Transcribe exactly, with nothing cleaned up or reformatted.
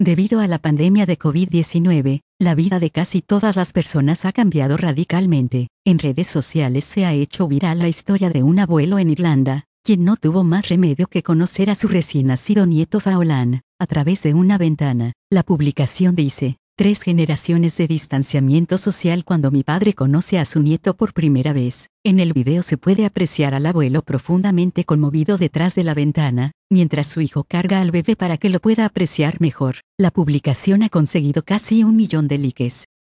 Debido a la pandemia de COVID diecinueve, la vida de casi todas las personas ha cambiado radicalmente. En redes sociales se ha hecho viral la historia de un abuelo en Irlanda, quien no tuvo más remedio que conocer a su recién nacido nieto Fáolan, a través de una ventana. La publicación dice: tres generaciones de distanciamiento social cuando mi padre conoce a su nieto por primera vez. En el video se puede apreciar al abuelo profundamente conmovido detrás de la ventana, mientras su hijo carga al bebé para que lo pueda apreciar mejor. La publicación ha conseguido casi un millón de likes.